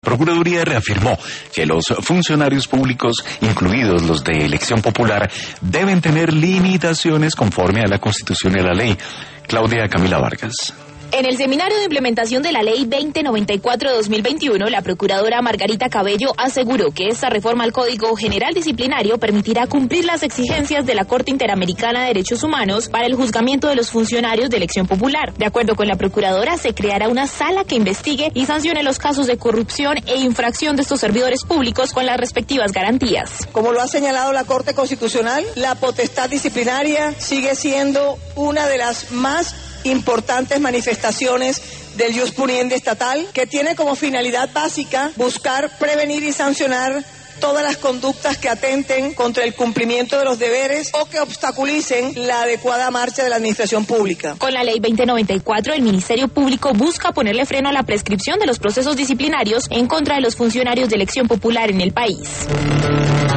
Procuraduría reafirmó que los funcionarios públicos, incluidos los de elección popular, deben tener limitaciones conforme a la Constitución y a la ley. Claudia Camila Vargas. En el seminario de implementación de la Ley 2094 de 2021, la procuradora Margarita Cabello aseguró que esta reforma al Código General Disciplinario permitirá cumplir las exigencias de la Corte Interamericana de Derechos Humanos para el juzgamiento de los funcionarios de elección popular. De acuerdo con la procuradora, se creará una sala que investigue y sancione los casos de corrupción e infracción de estos servidores públicos con las respectivas garantías. Como lo ha señalado la Corte Constitucional, la potestad disciplinaria sigue siendo una de las más importantes manifestaciones del ius puniendi estatal, que tiene como finalidad básica buscar prevenir y sancionar todas las conductas que atenten contra el cumplimiento de los deberes o que obstaculicen la adecuada marcha de la administración pública. Con la Ley 2094, el Ministerio Público busca ponerle freno a la prescripción de los procesos disciplinarios en contra de los funcionarios de elección popular en el país.